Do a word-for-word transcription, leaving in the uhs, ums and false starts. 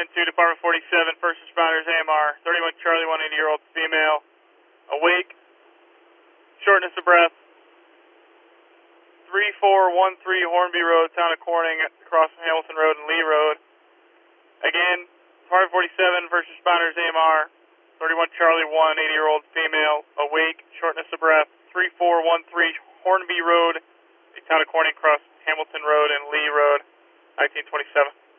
to Department forty-seven, first responders, A M R, thirty-one Charlie, one eighty-year-old female, awake, shortness of breath, three four one three Hornby Road, town of Corning, across from Hamilton Road and Lee Road. Again, Department forty-seven, first responders, A M R, thirty-one Charlie, one eighty-year-old female, awake, shortness of breath, three four one three Hornby Road, town of Corning, across Hamilton Road and Lee Road, nineteen twenty-seven.